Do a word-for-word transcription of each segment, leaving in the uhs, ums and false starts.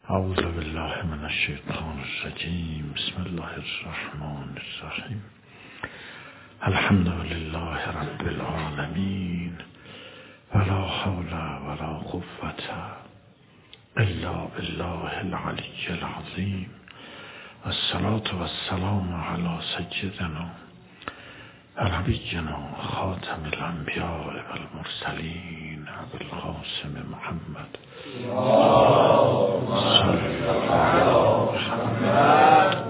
اعوذ بالله من الشیطان الرجیم. بسم الله الرحمن الرحیم. الحمد لله رب العالمین ولا حول ولا قوة الا بالله العلی العظیم. الصلاة والسلام علی سیدنا نبینا خاتم الانبیاء والمرسلین ابی القاسم محمد صلی الله علی محمد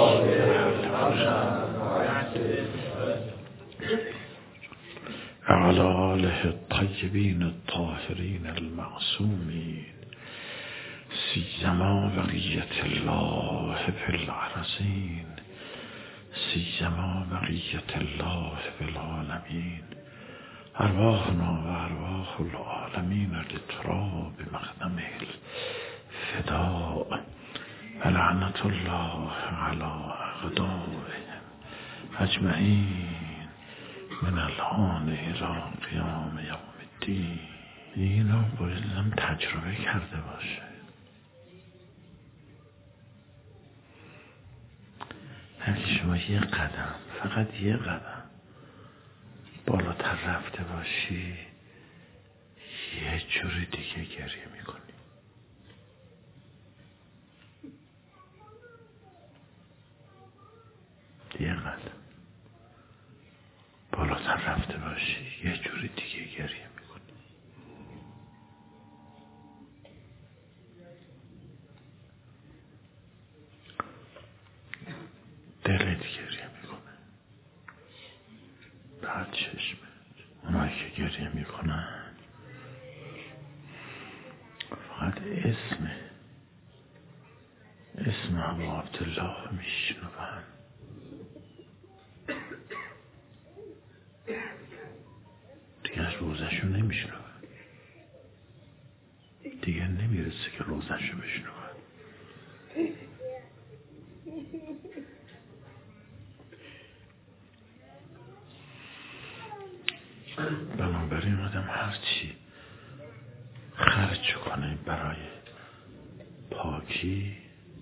وعلى آله الطیبین الطاهرین المعصومین سیما بقیة الله فی الارضین سیما بقیة الله فی العالمین. ارواحنا و ارواح العالمین لتراب مقدمه الفداء و لعنت الله علی اعدائهم اجمعین من الان الى قیام یوم الدین. اینو بایدم تجربه کرده باشه. اگه شما یه قدم، فقط یه قدم بالاتر رفته باشی یه جوری دیگه گریه میکنی. یه قدم بالاتر رفته باشی یه جوری دیگه گریه میکنی. دلت گریه میکنه، بعد چشمت. اونایی که گریه میکنن فقط اسم اسم ابو عبدالله میشنون، دیگه از روزشو نمیشنون، دیگه نمیرسه که روزشو بشنون. بنابراین آدم هرچی خرج کنه برای پاکی،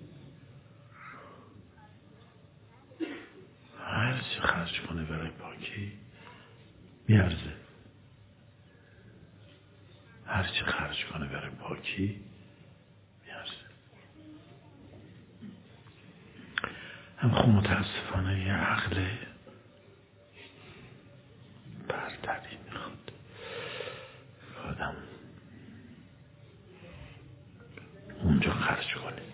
هرچی خرج کنه برای پاکی میارزه. هرچی خرج کنه برای پاکی میارزه. هم خب متاسفانه یه عقل برتری میخواد آدم اونجا خرج کنه.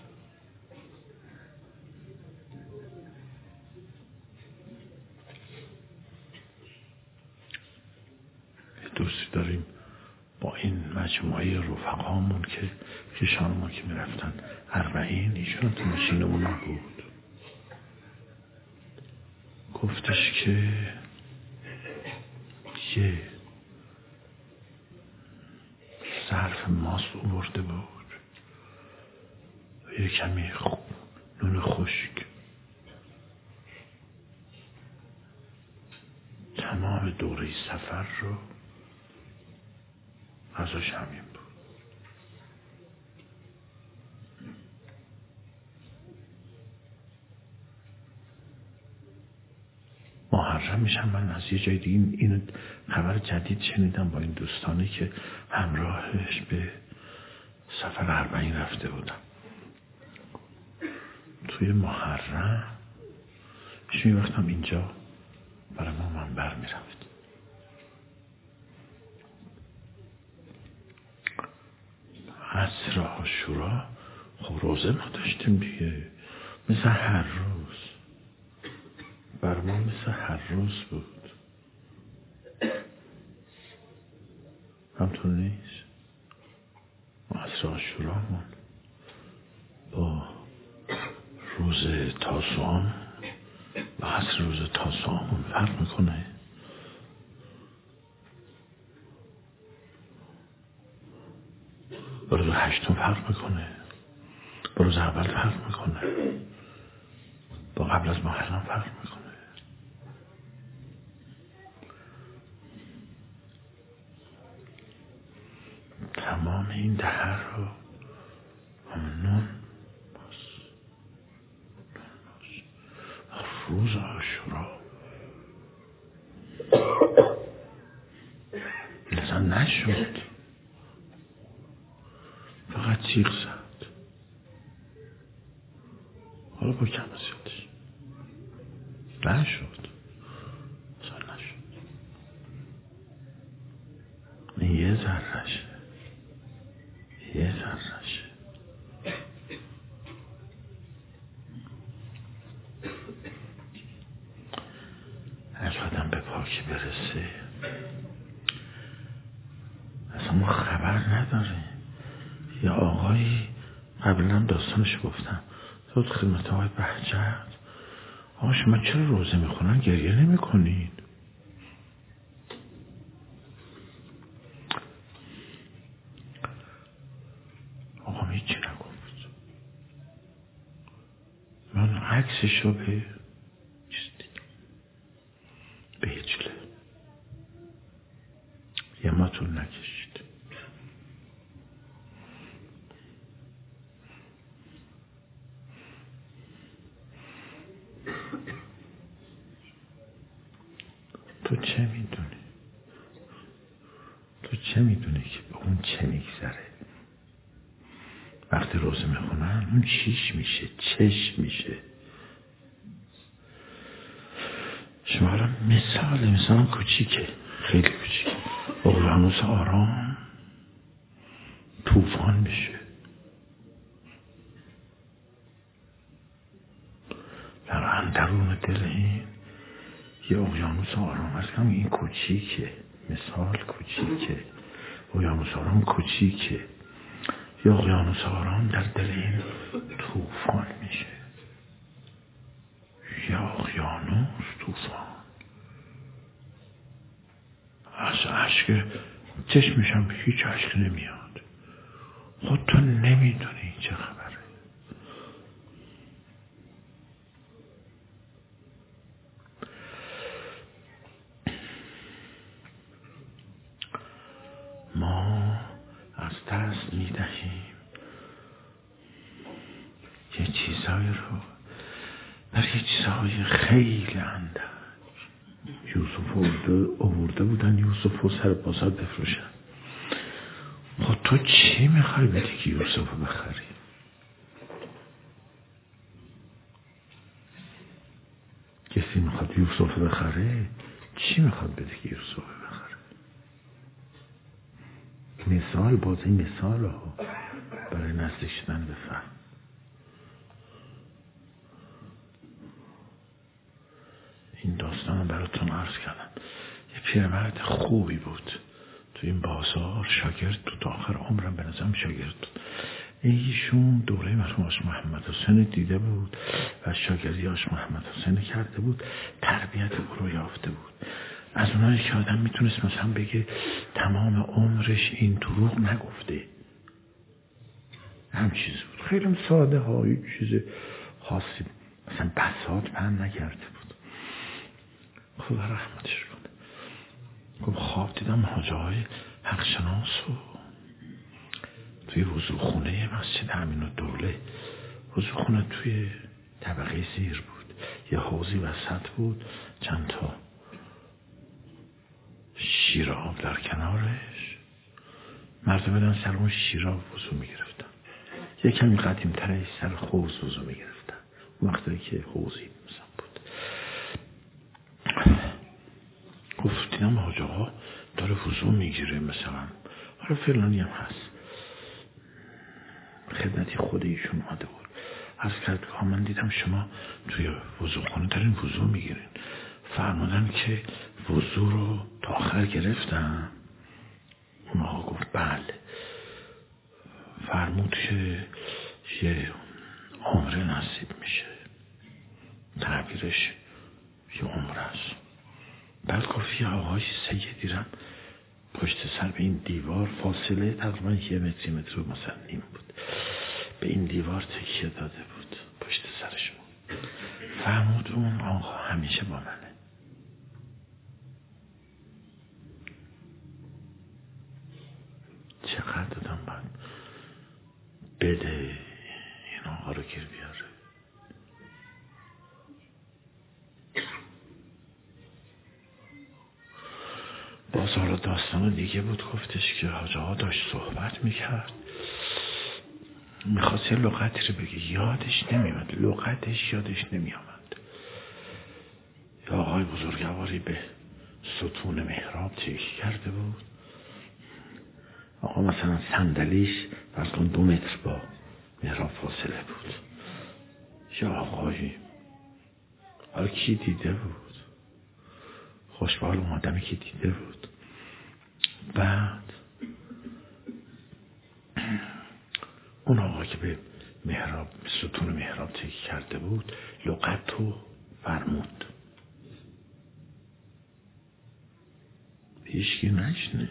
دوستی داریم با این مجموعه رفقامون که پیشان ما که میرفتن اربعین، ایشون تو ماشینمون بود. گفتش که یه ظرف ماست آورده بود، یه کمی نون خشک. تمام دوره سفر رو غذاش همین بود. محرم میشم من از یه جای دیگه این خبر جدید شنیدم با این دوستانی که همراهش به سفر اربعین رفته بودم. توی محرم ایشون یه وقتم اینجا برای ما منبر میرفت. عصر عاشورا خب روزه ما داشتیم دیگه، مثل هر روز بر ما مثل هر روز بود. همطور نیست؟ ما عصر عاشورامون با روز تاسوعامون با عصر روز تاسوعامون فرق میکنه. با روز هشتم فرق میکنه، با روز اول فرق میکنه، با قبل از محرم فرق میکنه. تمام این دهر رو همون نون روز عاشورا مثلا نشد، فقط جیغ زد. حالا با کم زیادش نشد، مثلا نشد. این یه ذرهشه، یه ذرهشه. از آدم به پاکی برسه اصلا ما خبر نداریم. یه آقایی قبلا داستانش گفتم تو خدمت آقای بهجت، آقا شما چرا روزه میخونن گریه نمی کنین؟ آقا هیچی نگفت. من عکسش رو به به هیچله یه ما طول نکشید. تو چه میدونی؟ تو چه میدونی که به اون چه میگذره؟ وقتی روزه میخونن اون چیش میشه، چش میشه. شما حالا مثال مثال کوچیکه، خیلی کوچیکه، اقیانوس آرام طوفان میشه. در اندرون دل این یه اقیانوس آرام هست که این کوچیکه، مثال کوچیکه، اقیانوس آرام کوچیکه. یه اقیانوس آرام در دل این طوفان میشه. یه اقیانوس طوفان از عشق چشمشم هیچ عشق نمیاد. خود تو نمیدونی چه خبره. ما از دست میدهیم یه چیزایی رو برای چیزهای خیلی اندک. یوسف آورده بودن یوسف رو سر بازار بفروشن. خب تو چی میخوای بدی که یوسف رو بخری؟ کسی میخواد یوسف رو بخره؟ چی میخواد بدی که یوسف رو بخره؟ مثال بازی مثال ها برای نزدیک شدن به فهم. این داستان رو براتون عرض کردم. یه پیرمرد خوبی بود تو این بازار، شاگرد بود، آخر عمرم به نظرم شاگرد بود. ایشون دوره مرحوم آش محمد حسین دیده بود و شاگردی آش محمد حسین کرده بود، تربیت او رو یافته بود. از اونایی که آدم میتونست مثلا بگه تمام عمرش این دروغ نگفته، هم چیز بود خیلی ساده ها، هیچ چیز خاصی مثلا بساط پهن نکرده بود. خدا رحمتش کنه. گفت خواب دیدم حاجه های حق شناس و توی وضوخونه مسجد امین الدوله. وضوخونه توی طبقه زیر بود، یه حوضی وسط بود، چند تا شیر آب در کنارش. مردم بدن سر اون شیر آب وضو میگرفتن. یه کمی قدیم تره سر حوض وضو میگرفتن، اون وقتی که حوضی مثلا بود. گفت دیدم حاجه ها داره وضو میگیره مثلا، حالا فلانی هم هست. خدمتی خود ایشون اومده بود، عرض کرد که من دیدم شما توی وضوخانه دارین وضو میگیرین. فرمودن که وضو رو تا آخر گرفتم. اون آقا گفت بله. فرمود که یه عمره نصیب میشه، تعبیرش یه عمره است. بعد گفت یه آقای سیدی رم پشت سر به این دیوار، فاصله تقریبا یه متری متر مثلا نیم بود، به این دیوار تکیه داده بود پشت سرشون. فرمود اون آقا همیشه با منه. چقدر دادم باید بده این آقا رو گیر بیاره. باز حالا داستان دیگه بود. گفتش که حاج آقا داشت صحبت میکرد، میخواست یه لغتی رو بگه، یادش نمیاد، لغتش یادش نمیامد. یا آقای بزرگواری به ستون محراب تکیه کرده بود. آقا مثلا صندلیش فرض کن دو متر با محراب فاصله بود. یا آقایی حالا کی دیده بود؟ خوشبال اون آدمی که دیده بود. بعد اون آقا که به محراب ستون محراب تکیه کرده بود لغت رو فرمود. هیچکی نشنه.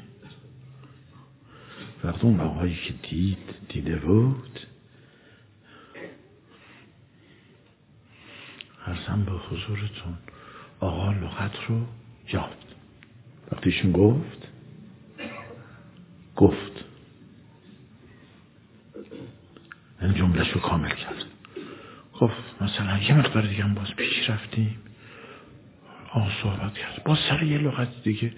وقتی اون آقایی که دید دیده بود، عرضم به حضورتون آقا لغت رو یافت. وقتیشون گفت گفت این جملهش رو کامل کرد. گفت مثلا یه مقدار دیگه هم باز پیش رفتیم، آقا صحبت کرد، باز سر یه لغت دیگه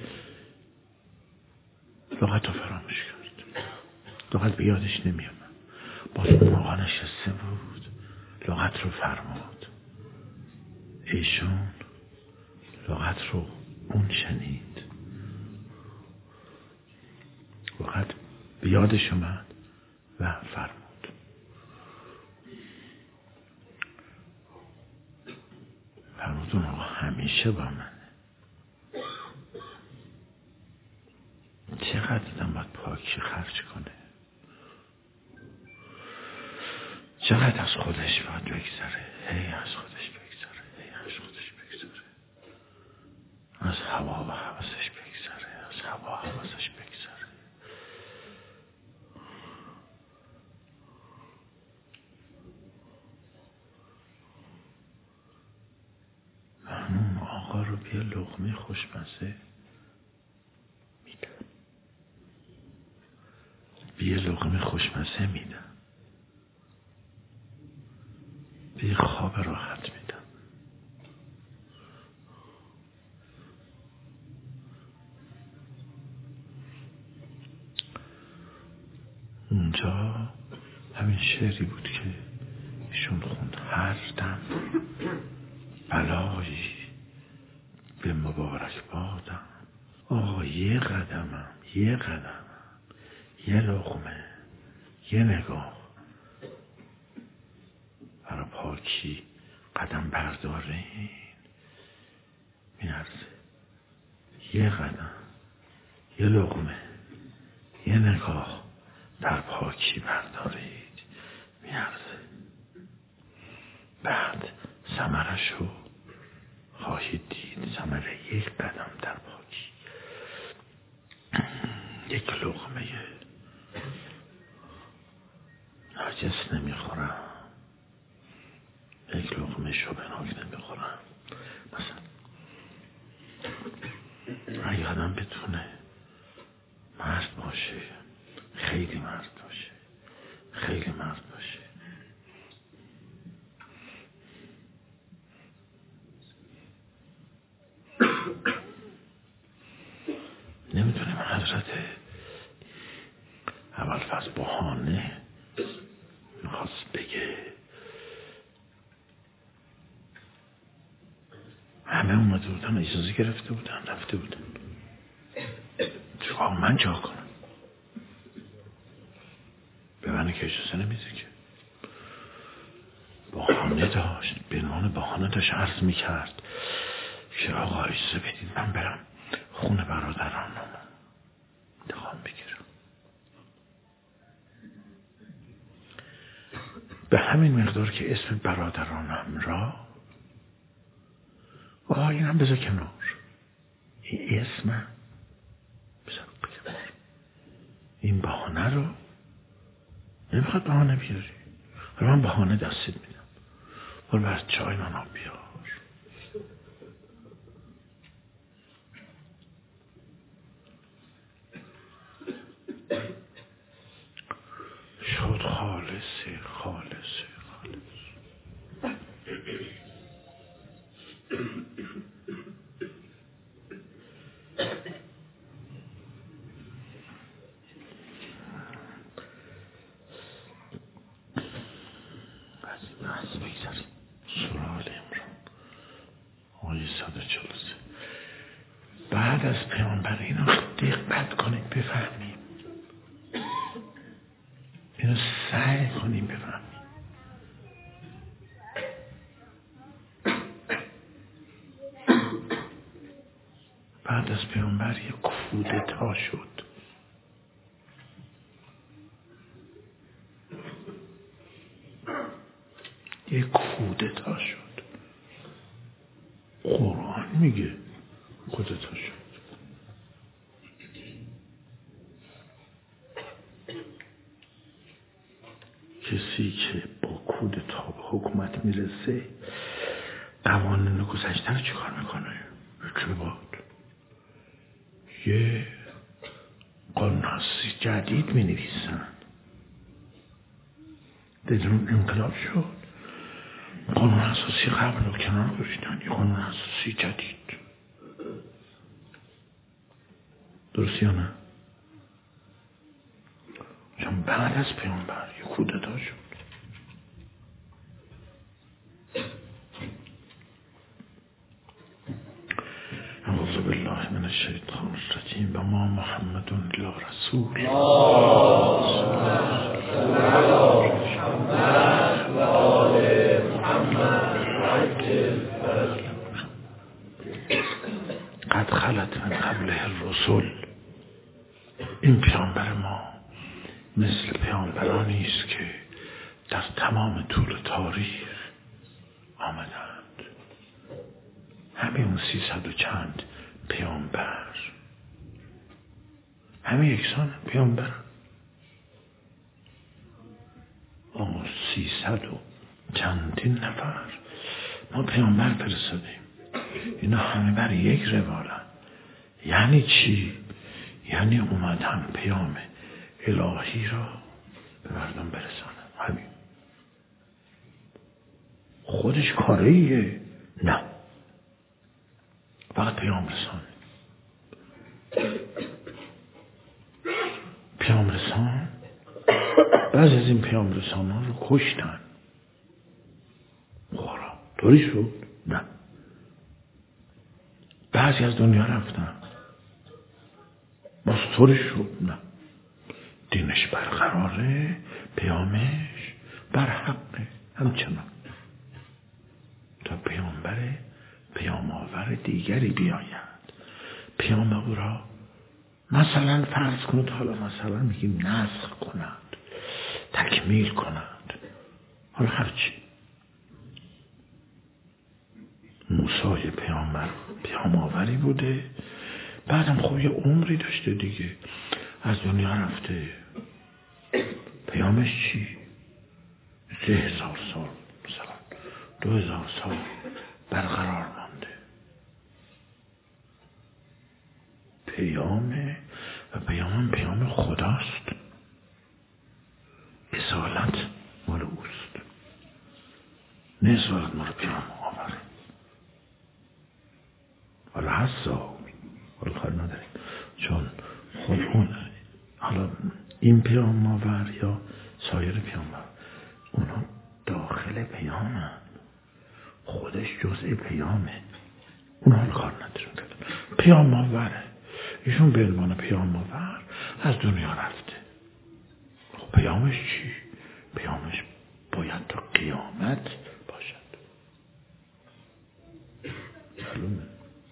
لغت رو فراموش کرد، لغت به یادش نمیامد. باز اون آقا نشسته بود، لغت رو فرمود. ایشون لغت رو اون شنید، لغت به یادش اومد و فرمود. فرمود اون آقا همیشه با منه. چقدر آدم باید پاکی خرج کنه، چقدر از خودش باید بگذره، هی از خودش بگذره، هی از خودش بگذره، از هوا و حواسش بگذره، از هوا و حواسش بگذره. من اون آقا رو بیا لقمه خوشمزه میدم، بیا لقمه خوشمزه میدم، بیا خواب راحت میدم. اونجا همین شعری بود که ایشون خوند: هر دم بلایی به مبارک بادم. آقا یه قدمم، یه قدمم، یه لقمه، یه نگاه برای پاکی قدم بردارین. میارزه یه قدم، یه لقمه، یه نگاه در پاکی بردارید. میارزه بعد ثمرشو خواهید دید. ثمره یک قدم در پاکی، یک لقمه نجس نمیخورم، یک لقمه شبناک نمیخورم. مثلا اگه آدم بتونه مرد باشه، خیلی مرد باشه، خیلی مرد باشه، نمیدونیم حضرت ابوالفضل بهانه میخواست بگه همه اومده بودن، اجازه گرفته بودن، رفته بودن، چرا من جا کنم؟ به من که اجازه نمیده که. بهانه داشت، به عنوان بهانه داشت عرض میکرد که آقا اجازه بدید من برم خونه برادرانم انتقام بگیرم. به همین مقدار که اسم برادرانم را آقا اینم بذار کنار، این اسمم بذار کنار، این بهانه رو نمیخواد بهانه بیاری، حالا من بهانه دستت میدم، برو بر چای من آب بیار. شد خالصه خالصه خالص. بگذاریم. سوره آل عمران آیه صد و چهل و سه. بعد از پیامبر اینو دقت کنید بفهمیم، اینو سعی کنیم بفهمیم. بعد از پیامبر یک کودتا شد. یک کودتا شد. قرآن میگه کودتا شد. کسی که با کودتا به حکومت میرسه قوانین گذشته رو چیکار میکنه؟ یک باد یه قانون اساسی جدید می نویسن. بدون انقلاب شد قانون اساسی قبل رو کنار گذاشتن، یه قانون اساسی جدید. درست یا نه؟ چون بعد از پیامبر یه کودتا شد. اعوذ بالله من الشیطان الرجیم. و ما محمد الا رسول قد خلت من قبله الرسل. این پیامبر ما مثل پیامبرانی است که در تمام طول تاریخ آمدند. همه اون سیصد و چند پیامبر همه یکسان پیامبر. اما سیصد و چندین نفر ما پیامبر فرستادیم. اینا همه بر یک روالن. یعنی چی؟ یعنی اومدن پیام الهی را به مردم برسانن. همین. خودش کاریه؟ نه، فقط پیام رسان. پیام رسان بعضی از این پیام رسان ها رو کشتن. خورا طوری شد؟ نه. بعضی از دنیا رفتن. باز طوری شد؟ نه. دینش برقراره، پیامش بر حقه همچنان تا پیامبر پیام آور دیگری بیاید. پیام او را مثلا فرض کنید، حالا مثلا میگیم نسخ کند، تکمیل کند، حالا هرچی. موسی پیامبر پیام آوری بوده، بعدم خب یه عمری داشته دیگه، از دنیا رفته. پیامش چی؟ سه هزار سال مثلا دو هزار سال برقرار مانده. پیامه و پیام پیام خداست. اصالت مال اوست، نه اصالت مال پیام آور. حالا هستا حالا خواهد نداریم، چون خود اون حالا این پیام آور یا سایر پیام آور اونا داخل پیامن، خودش جزء پیامه. اون حال کار نداریم. پیام آوره، ایشون به عنوان پیام آور از دنیا رفته. خب پیامش چی؟ پیامش باید تا قیامت باشد. معلومه.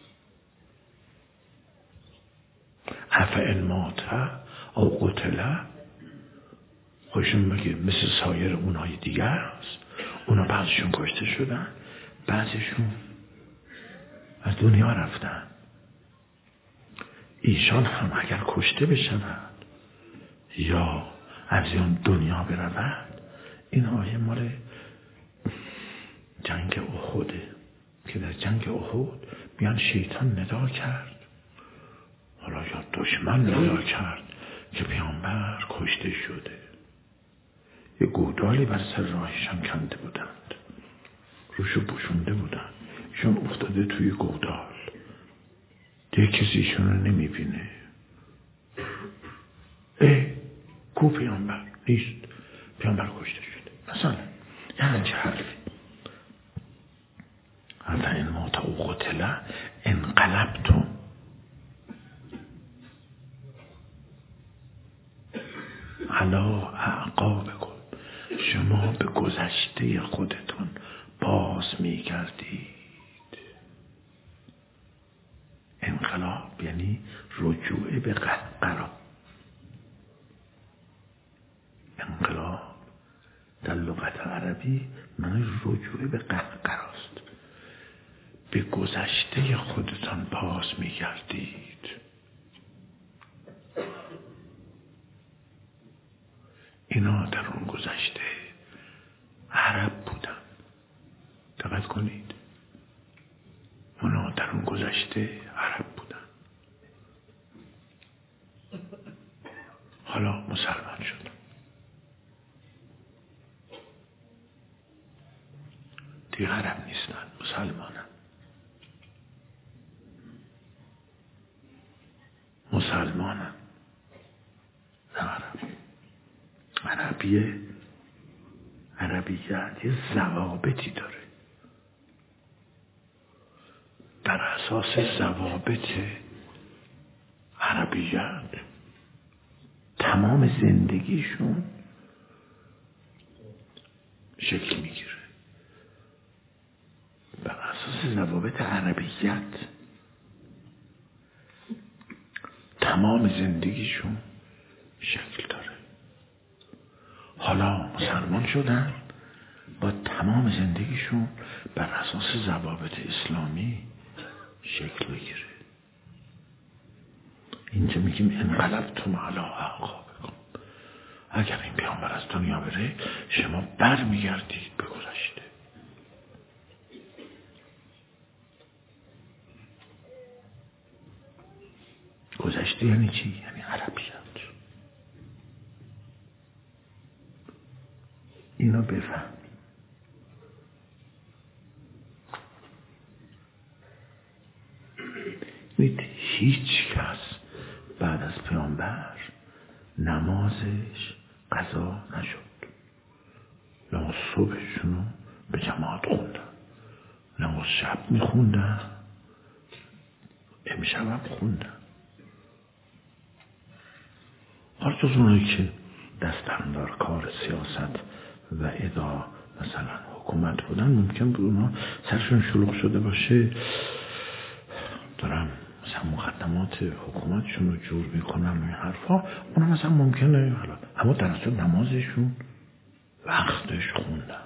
افعل ماته او قتله، خودشون بگه مثل سایر اونهای دیگر هست. اونا بعضشون کشته شدن، بعضشون از دنیا رفتن. ایشان هم اگر کشته بشوند یا از این دنیا برود، این آیه مال جنگ احده که در جنگ احد میان شیطان ندا کرد، حالا یا دشمن ندا کرد که پیامبر کشته شده. یه گودالی بر سر راهشان کنده بودند، روشو پوشونده بودند، ایشون افتاده توی گودال، دیگه کسی ایشون رو نمیبینه. اه کو پیامبر نیست، پیامبر کشته شده مثلا. یعنی چه حرفی؟ قتل انقلبتم. علا اعقابکم، شما به گذشته خودتون باز میگردید. انقلاب یعنی رجوع به قهقرا. انقلاب در لغت عربی معنی رجوع به قهقراست. به گذشته خودتان باز میگردید. اینا در اون گذشته عرب بودن. دقت کنید، اونا در اون گذشته عرب بودن، حالا مسلمان شدن. دیگه عرب نیستن، مسلمانن. مسلمانن نه عرب. عربیه، عربیت یه ضوابطی داره. در اساس ضوابط عربیت تمام زندگیشون شکل میگیره. بر اساس ضوابط عربیت تمام زندگیشون شکل داره. حالا مسلمان شدن، با تمام زندگیشون بر اساس ضوابط اسلامی شکل بگیره. اینجا میگیم انقلبتم علی اعقابکم. اگر این پیامبر از دنیا بره، شما بر میگردید به گذشته. گذشته یعنی چی؟ یعنی عربیت. اینو بفهم. ببینید هیچ کس بعد از پیامبر نمازش قضا نشد. نماز صبحشونو به جماعت خوندن، نماز شب میخوندن، امشب هم خوندن. حالا جز اونایی که دستاندار کار سیاست و ادا مثلا حکومت بودن، ممکن بود اونا سرشون شلوغ شده باشه، دارن مثلا مقدمات حکومتشون رو جور میکنن و این حرفا، اونا مثلا ممکنه حالا، اما در اصل نمازشون وقتش خوندن.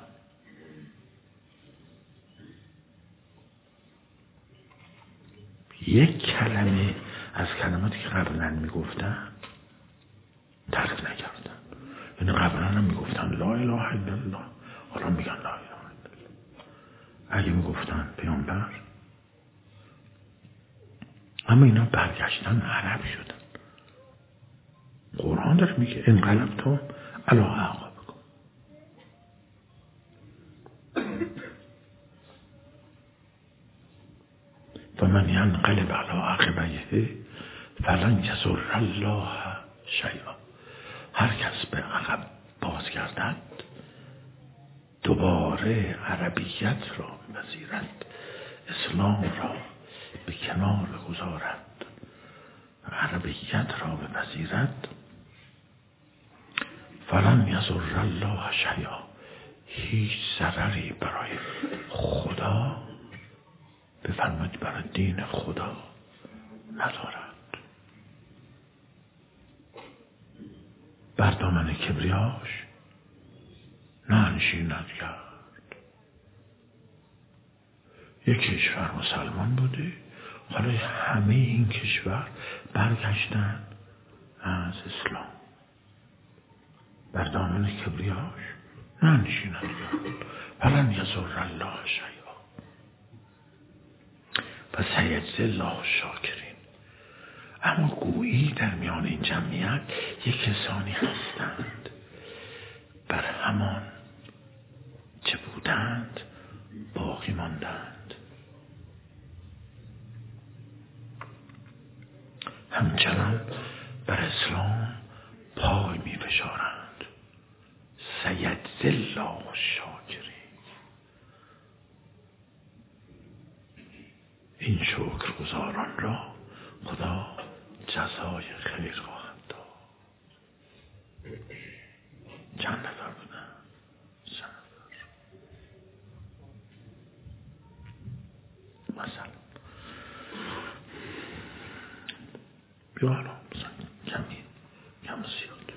یک کلمه از کلماتی که قبلا میگفتن ترک نکردن. یعنی قبلا هم میگفتن لا اله الا الله، حالا میگن لا اله الا الله. اگه میگفتن پیامبر، اما اینا برگشتن عرب شدن. قرآن داره میگه انقلبتم علی اعقابکم. و من ینقلب علی عقبیه فلن یضر الله شیئا. هر کس به عقب بازگردد دوباره عربیت را بپذیرد، اسلام را به کنار بگذارد، عربیت را بپذیرد، فلن یضر الله شیئا، هیچ ضرری برای خدا، بفرمایید برای دین خدا ندارد. بر دامن کبریاش ننشیند کرد. یک کشور مسلمان بوده، حالا همه این کشور برگشتن از اسلام. بر دامن کبریاش ننشیند کرد. فلن یضر الله شیئا و سیجزی الله الشاکرین. اما گویی در میان این جمعیت یک کسانی هستند بر همان چه بودند باقی ماندند، همچنان بر اسلام پای می فشارند. سیجزی الله الشاکرین. این شکرگزاران را خدا جزای خیر خواهد داد. چند نفر بودن؟ سه نفر. مثلا بیا حالا مثلا کمی کم زیاد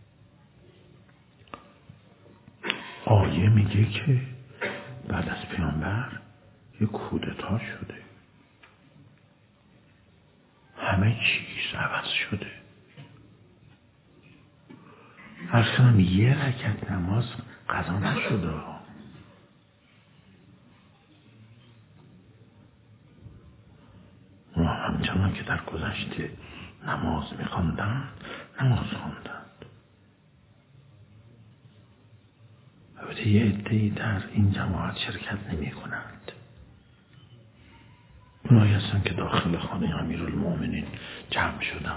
آیه میگه که بعد از پیامبر یه کودتا شده، همه چیز عوض شده. اصلا یه رکعت نماز قضا نشده. ما همچنان که در گذشته نماز میخواندن نماز خواندند. البته یه عده‌ای در این جماعت شرکت نمی کنند. اونایی هستن که داخل خانه امیرالمومنین جمع شدن.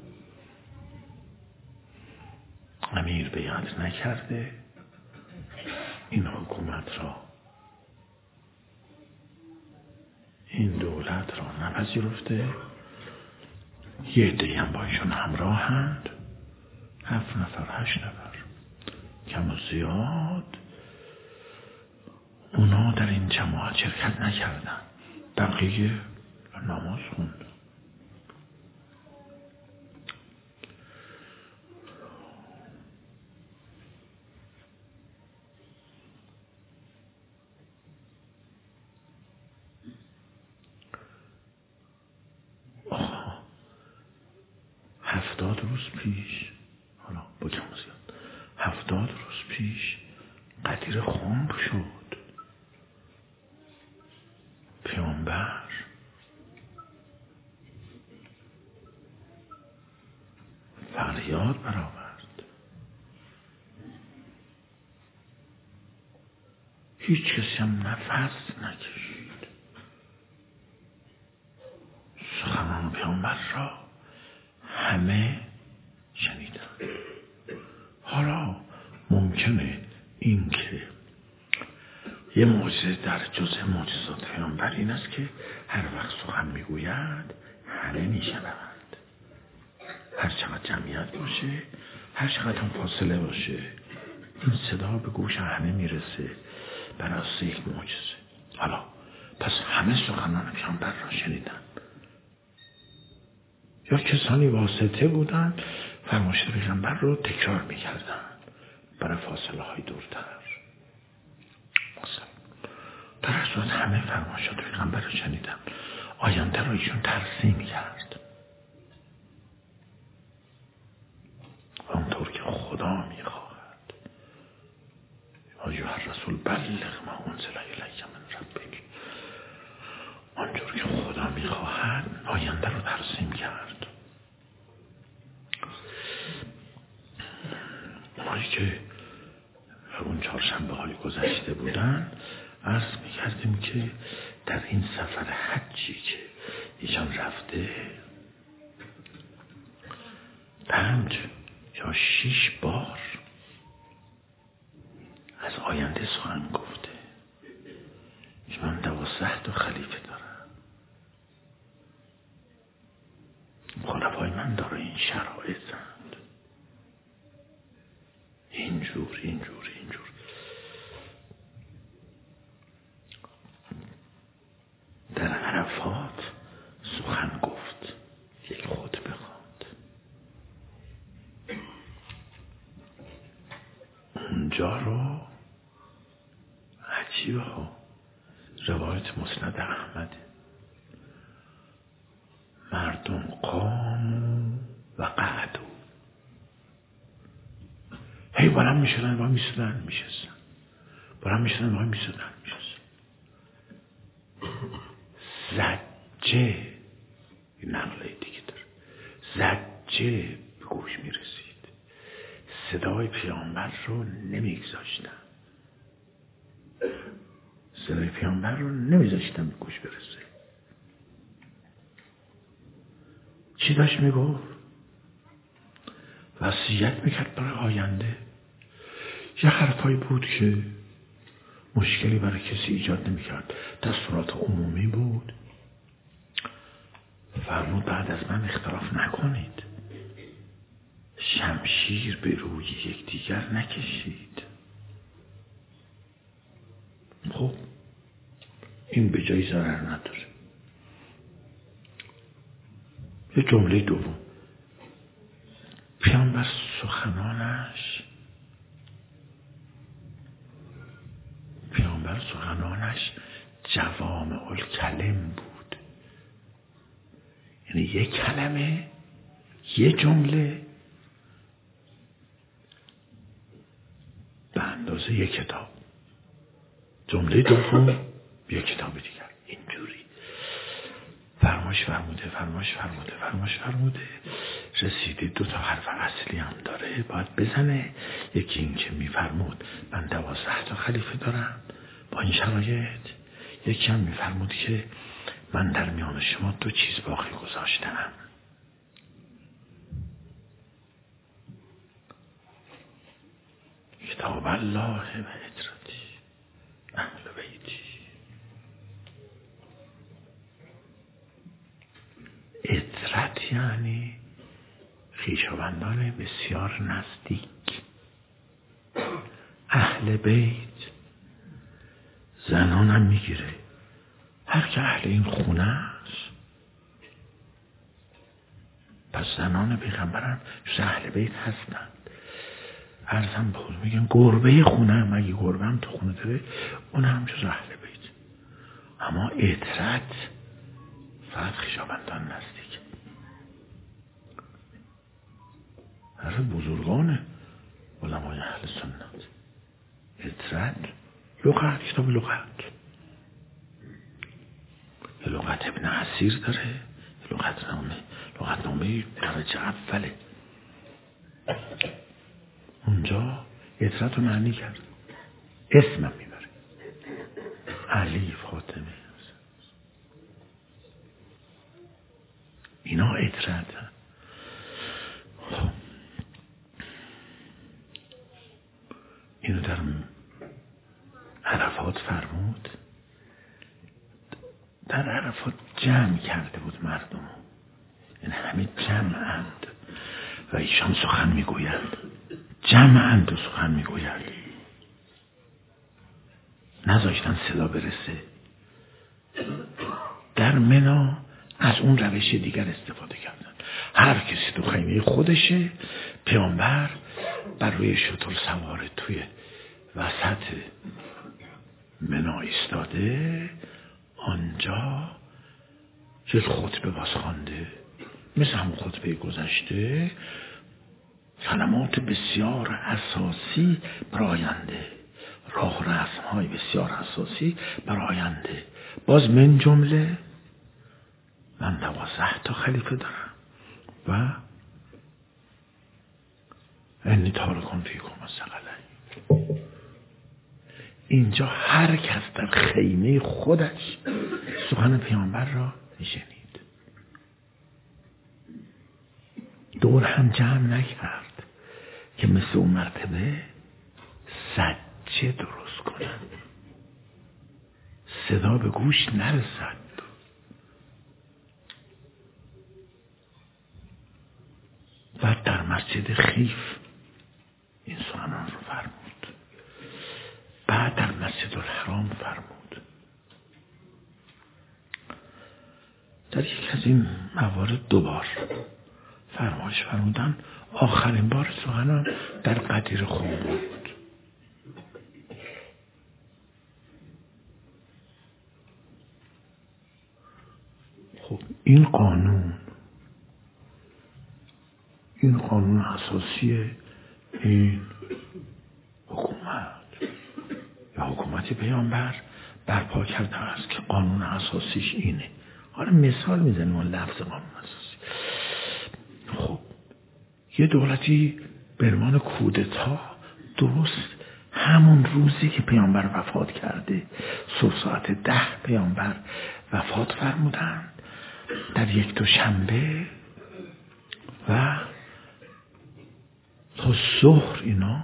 امیر بیعت نکرده، این حکومت را، این دولت را نپذیرفته. یه عده‌ای هم با ایشون همراهند، هفت نفر هشت نفر کم و زیاد. اونا در این جماعت شرکت نکردن، بقیه نماز خوند. هفتاد روز پیش، حالا با کم و زیاد هفتاد روز پیش قدیر خمر شد. پیامبر فریاد برآورد، هیچ کسی هم نفس نکشید. سخنان پیامبر را همه شنیدن. حالا ممکنه این که یه معجزه در جزء معجزات پیامبر این است که هر وقت سخن میگوید همه میشنوند، هر چقدر جمعیت باشه، هر چقدر هم فاصله باشه، این صدا به گوش همه میرسه بر اساس یک معجزه. حالا پس همه سخنان پیامبر را شنیدن، یا کسانی واسطه بودن فرمایشات پیغمبر رو تکرار میکردن برای فاصله های دورتر. مثلا در هر صورت همه فرمایشات پیغمبر رو شنیدن. آینده را ایشون ترسیم کرد آنطور که خدا میخواهد. ایها الرسول بلغ ما انزل الیک من ربک. آنطور که خدا میخواهد آینده رو ترسیم کرد. اونایی که اون چهارشنبه های گذشته بودن عرض میکردیم که در این سفر حجی که ایشان رفته پنج یا شیش بار از آینده سخن گفته که من دوازده تا خلیفه دارم، خلفای من داره این شرایطند، اینجور اینجور اینجور. در عرفات سخن گفت، یک خطبه خواند. اونجا رو عجیبه ها، روایت مسند احمد، مردم قام و قعدو، هی بلند میشدن و میسودن میشستن، بلند میشدن و میسودن میشستن. زجه، نقله دیگه داره، زجه به گوش میرسید، صدای پیامبر رو نمیگذاشتن، صدای پیامبر رو نمیذاشتن به گوش برسه. چی داشت میگفت؟ وصیت میکرد برای آینده. یه حرفایی بود که مشکلی برای کسی ایجاد نمیکرد، دستورات عمومی بود، فرمود بعد از من اختلاف نکنید، شمشیر به روی یکدیگر نکشید. خب این به جای ضرر نداره. یه جمله دوم، پیامبر سخنانش پیامبر سخنانش جوامع الکلم بود، یعنی یک کلمه، یه جمله به اندازه یک کتاب، جمله دوم یک کتاب دیگر. اینجوری فرمایش فرموده فرمایش فرموده فرمایش فرموده رسیده دو تا حرف اصلی هم داره باید بزنه. یکی این که میفرمود من دوازده تا خلیفه دارم با این شرایط، یکی هم میفرمود که من در میان شما دو چیز باقی گذاشتم، کتاب الله و اطرتی اهل بیتی. اطرت یعنی خویشاوندان بسیار نزدیک، اهل بیت زنانم میگیره، هر که اهل این خونه است پس زنان پیغمبرم جز اهل بیت هستند. عرضم به خود میگن گربه خونه هم اگه گربه هم تو خونه داره اون هم جز اهل بیت، اما اطرت فقط خویشاوندان نزدیک. حرف بزرگانه علمای اهل سنت. اطرت لغت، کتاب لغت، یه لغت ابن عسیر داره، یه لغت نامه لغت نامه درجه اوله. اونجا اطرت رو معنی کرد، اسمم میبره، علی، فاطمه، اینا اطرت. خب اینو در عرفات فرمود، در عرفات جمع کرده بود مردم، این همه جمعند و ایشان سخن میگویند، جمعند و سخن میگویند، نذاشتن صدا برسه. در منا از اون روش دیگر استفاده کردن، هر کسی تو خیمه خودشه، پیامبر بر روی شتر سواره توی وسط منا ایستاده، آنجا یه خطبه باز خوانده مثل همون خطبه گذشته، کلمات بسیار اساسی بر آینده، راه و رسم‌های بسیار اساسی بر آینده. باز من جمله من دوازده تا خلیفه دارم و انی تارکون فیکم الثقلین. اینجا هر کس در خیمه خودش سخن پیامبر را میشنید، دور هم جمع نکرد که مثل اون مرتبه سجه درست کنن، صدا به گوش نرسد. بعد در مسجد خیف این سخنان رو فرمود، بعد در مسجد الحرام فرمود. در یک از این موارد دوبار فرمایش فرمودن. آخرین بار سخنان در قدیر خم بود. خب این قانون این قانون اساسی این حکومت یا حکومت پیامبر برپا کرده است که قانون اساسیش اینه. حالا مثال میزنیم اون لفظ قانون اساسی. خب یه دولتی برمان کودتا درست همون روزی که پیامبر وفات کرده صبح ساعت ده پیامبر وفات فرمودند، در یک دوشنبه و تا ظهر اینا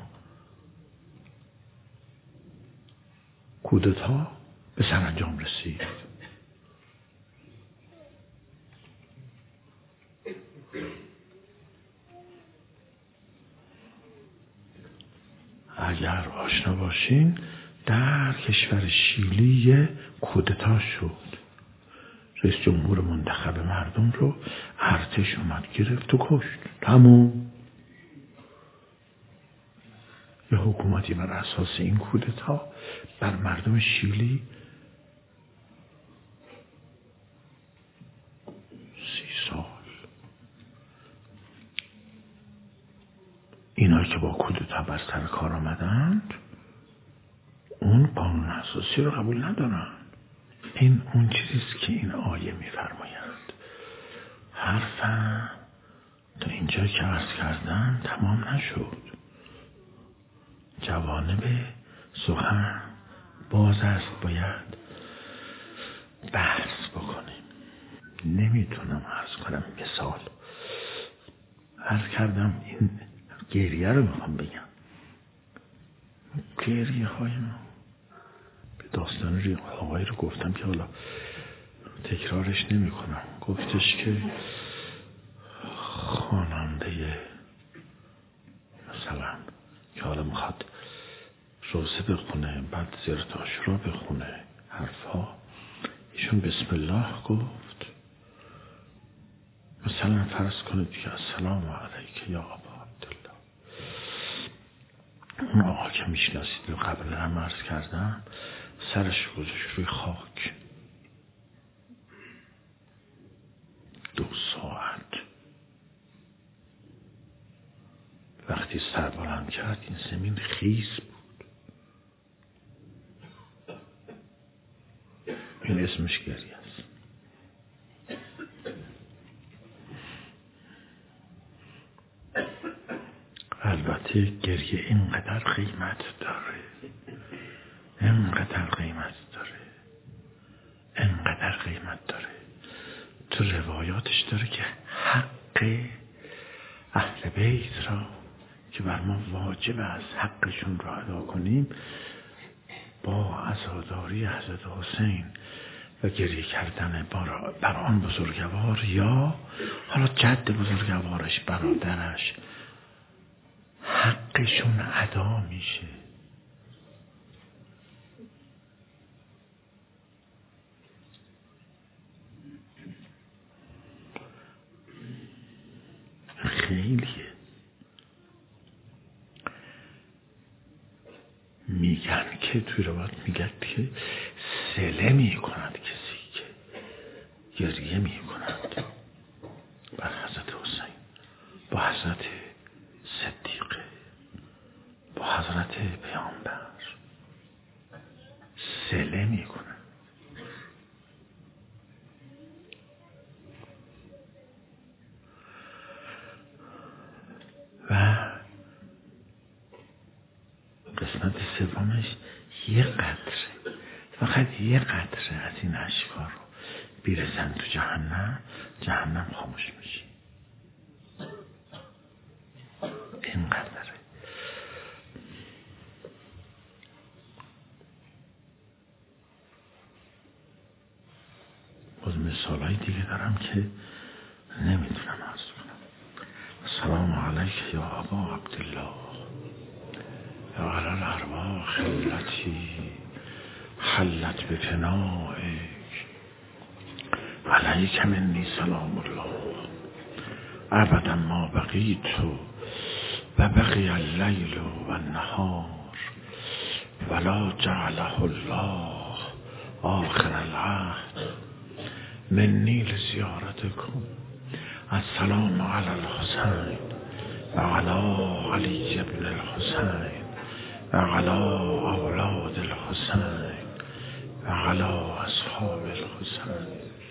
کودتا به سرانجام رسید. آشنا باشین، در کشور شیلی یه کودتا شد. رئیس جمهور منتخب مردم رو ارتش اومد گرفت و کشت. تموم. یه حکومتی بر اساس این کودتا بر مردم شیلی سی سال. اینا که با کودتا بر سر کار آمدند اون قانون اساسی رو قبول ندارن. این اون چیزیست که این آیه میفرمایند. حرفم تا اینجا که عرض کردن تمام نشد. جوانب سخن باز است، باید بحث بکنیم. نمیتونم عرض کنم مثال. عرض کردم این گریه رو میخوام بگم. گریه های ما به داستان ریق آقایی رو گفتم که حالا تکرارش نمی کنم. گفتش که خواننده مثلا که حالا میخواد روزه بخونه بعد زیارت عاشورا بخونه حرفا، ایشون بسم الله گفت. مثلا فرض کنید که السلام علیک یا ابا عبدالله. اون آقا که میشناسید و قبل هم عرض کردم سرش گذاشت روی خاک دو ساعت. وقتی سر بلند کرد این زمین خیس بود. این اسمش گریه است. البته گریه اینقدر قیمت داره، اینقدر قیمت داره، اینقدر قیمت داره. تو روایاتش داره که حق اهل بیت را که بر ما واجب است حقشون را ادا کنیم با عزاداری حضرت حسین و گریه کردن بر آن بزرگوار یا حالا جد بزرگوارش برادرش حقشون ادا میشه. خیلیه. میگن که توی روایت میگن که سله میکند کسی که گریه میکند بر حضرت حسین با حضرت صدیقه با حضرت پیامبر سله میکند. و قسمت سومش یه قطره، فقط یه قطره از این اشکا رو بیرسن تو جهنم، جهنم خاموش میشه. این قطره. باز مثال های دیگه دارم که نمیتونم عرض کنم. السلام علیک یا ابا عبدالله یا علی الارواح التي حلت بفنائک علیک منی سلام الله ابدا ما بقیت و بقی اللیل و النهار ولا جعله الله آخر العهد منی لزیارتکم. السلام علی الحسین و علی علی ابن الحسین و علی اولاد الحسین و علی اصحاب الحسین.